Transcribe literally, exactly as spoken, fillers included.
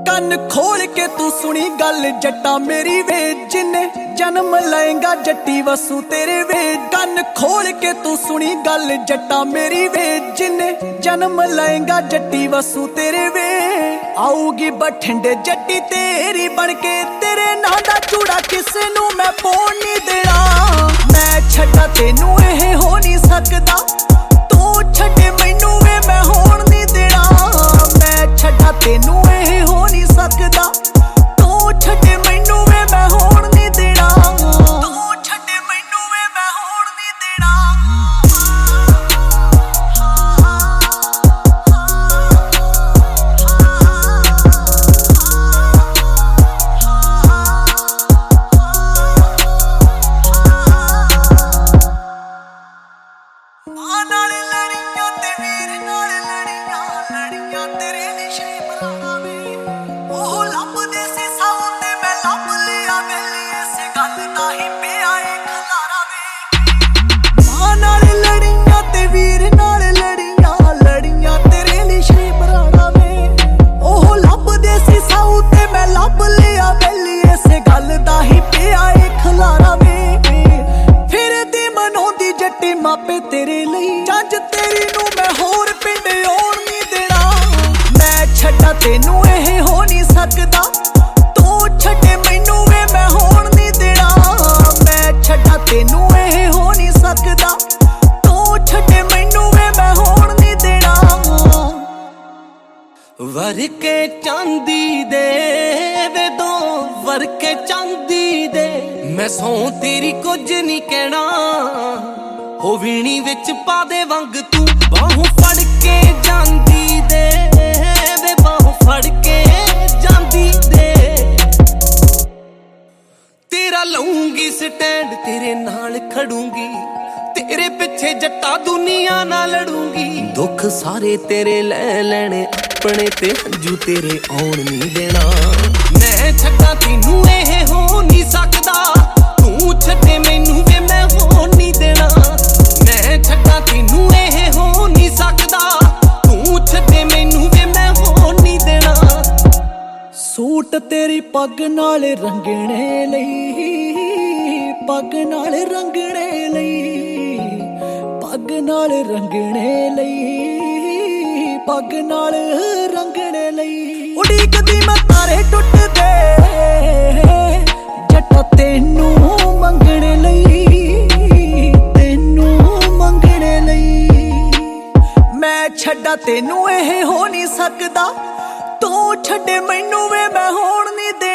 ਕੰਨ ਖੋਲ ਕੇ ਤੂੰ ਸੁਣੀ ਗੱਲ ਜੱਟਾ ਮੇਰੀ ਵੇ ਜਿੰਨੇ ਜਨਮ ਲਏਗਾ ਜੱਟੀ ਵਸੂ ਤੇਰੇ ਵੇ ਕੰਨ ਖੋਲ ਕੇ ਤੂੰ ਸੁਣੀ ਗੱਲ ਜੱਟਾ ਮੇਰੀ ਵੇ ਜਿੰਨੇ ਜਨਮ ਲਏਗਾ ਜੱਟੀ ਵਸੂ ਤੇਰੇ ਵੇ ਆਊਗੀ ਬਠਿੰਡੇ ਜੱਟੀ ਤੇਰੀ ਬਣ ਕੇ ਤੇਰੇ ਨਾਂ ਦਾ ਚੂੜਾ ਕਿਸੇ ਨੂੰ ਮੈਂ ਪਾਉਣ ਨਹੀਂ ਦੇਣਾ ਮੈਂ ਛੱਡਾ ਤੈਨੂੰ ਇਹ ਹੋ ਨਹੀਂ ਸਕਦਾ ਤੂੰ ਛੱਡੇ ਮੈਨੂੰ ਵੇ ਮੈਂ ਹੋਣ ਨਹੀਂ ਦੇਣਾ ਮੈਂ ਛੱਡਾ ਤੈਨੂੰ ਇਹ ਹੋ ਨਹੀਂ ਸਕਦਾ ਤੂੰ ਛੱਡੇ ਮੈਨੂੰ ਵੇ ਮੈਂ ਹੋਣ ਨਹੀਂ ਦੇਣਾ ਤੂੰ ਛੱਡੇ ਮੈਨੂੰ ਵੇ ਮੈਂ ਹੋਣ ਨਹੀਂ ਦੇਣਾ ਮਾਂ ਨਾਲ ਲੜੀਆਂ ਤੇ ਵੀਰ ਨਾਲ ਲੜੀਆਂ ਲੜੀਆਂ ਤੇਰੇ ਨਿਸ਼ੇ ਬਰਾਣਾ ਵੇ ਉਹ ਲੱਭਦੇ ਸੀ ਸਾਉ ਤੇ ਮੈਂ ਲੱਭ ਲਿਆ ਵੇਲੀ ਇਸ ਗੱਲ ਦਾ ਹੀ ਪਿਆ ਏ ਖਲਾਰਾ ਵੇ ਮਾਂ ਨਾਲ ਲੜੀਆਂ ਤੇ ਵੀਰ ਨਾਲ ਲੜੀਆਂ ਲੜੀਆਂ ਤੇਰੇ ਨਿਸ਼ੇ ਬਰਾਣਾ ਵੇ ਉਹ ਲੱਭਦੇ ਸੀ ਸਾਉ ਤੇ ਮੈਂ ਲੱਭ ਲਿਆ ਵੇਲੀ ਇਸ ਗੱਲ ਦਾ ਹੀ ਪਿਆ ਏ ਖਲਾਰਾ ਵੇ ਫਿਰਦੀ ਮਨਾਉਂਦੀ ਜੱਟੀ ਮਾਪੇ ਤੇਰੇ ਲਈ ਜੱਜ ਤੇਰੀ ਨੂੰ ਮੈਂ ਹੋਰ ਪਿੰਡ ਆਉਣ ਨਹੀਂ ਦੇਣਾ ਮੈਂ ਛੱਡਾ ਤੈਨੂੰ ਇਹ ਹੋ ਨਹੀਂ ਸਕਦਾ ਤੂੰ ਛੱਡੇ ਮੈਨੂੰ ਵੇ ਮੈਂ ਹੋਣ ਨਹੀਂ ਦੇਣਾ ਮੈਂ ਛੱਡਾ ਤੈਨੂੰ ਇਹ ਹੋ ਨਹੀਂ ਸਕਦਾ ਤੂੰ ਛੱਡੇ ਮੈਨੂੰ ਵੇ ਮੈਂ ਹੋਣ ਨਹੀਂ ਦੇਣਾ ਵਰ ਕੇ ਚਾਂਦੀ ਦੇ ਵੇ ਦੋ ਵਰ ਕੇ ਚਾਂਦੀ ਦੇ ਮੈਂ ਸੌਂ ਤੇਰੀ ਕੁਝ ਨਹੀਂ ਕਹਿਣਾ ਹੋ ਵੀਣੀ ਵਿੱਚ ਪਾ ਦੇ ਵੰਗ ਤੂੰ ਬਾਹੋਂ ਫੜ ਕੇ ਜਾਂਦੀ ਦੇ ਵੇ ਬਾਹੋਂ ਫੜ ਕੇ ਜਾਂਦੀ ਦੇ ਤੇਰਾ ਲਊਂਗੀ ਸਟੈਂਡ ਤੇਰੇ ਨਾਲ ਖੜੂੰਗੀ ਤੇਰੇ ਪਿੱਛੇ ਜੱਟਾ ਦੁਨੀਆ ਨਾਲ ਲੜੂੰਗੀ ਦੁੱਖ ਸਾਰੇ ਤੇਰੇ ਲੈ ਲੈਣੇ ਆਪਣੇ ਤੇ ਹੰਝੂ ਤੇਰੇ ਆਉਣ ਨਹੀਂ ਦੇਣਾ ਮੈਂ ਛੱਡਾਂ ਤੈਨੂੰ ਇਹ ਹੋ ਨਹੀਂ ਸਕਦਾ ਤੂੰ ਛੱਡੇ ਮੈਨੂੰ ਵੇ ਮੈਂ ਹੋਣ ਨਹੀਂ ਦੇਣਾ ਮੈਂ ਛੱਡਾਂ ਤੈਨੂੰ ਇਹ ਹੋ ਨਹੀਂ ਸਕਦਾ ਤੂੰ ਛੱਡੇ ਮੈਨੂੰ ਵੇ ਮੈਂ ਹੋਣ ਨਹੀਂ ਦੇਣਾ ਸੂਟ ਤੇਰੀ ਪੱਗ ਨਾਲ ਰੰਗਣੇ ਲਈ ਪੱਗ ਨਾਲ ਰੰਗਣੇ ਲਈ ਪੱਗ ਨਾਲ ਰੰਗਣੇ ਲਈ ਪੱਗ ਨਾਲ ਰੰਗਣੇ ਲਈ ਉਡੀਕਦੀ ਮੈਂ ਤਾਰੇ ਟੁੱਟਦੇ ਜੱਟਾ ਤੈਨੂੰ ਮੰਗਣੇ ਲਈ ਤੈਨੂੰ ਮੰਗਣੇ ਲਈ ਮੈਂ ਛੱਡਾ ਤੈਨੂੰ ਇਹ ਹੋ ਨਹੀਂ ਸਕਦਾ ਤੂੰ ਛੱਡੇ ਮੈਨੂੰ ਵੇ ਮੈਂ ਹੋਣ ਨਹੀਂ ਦੇ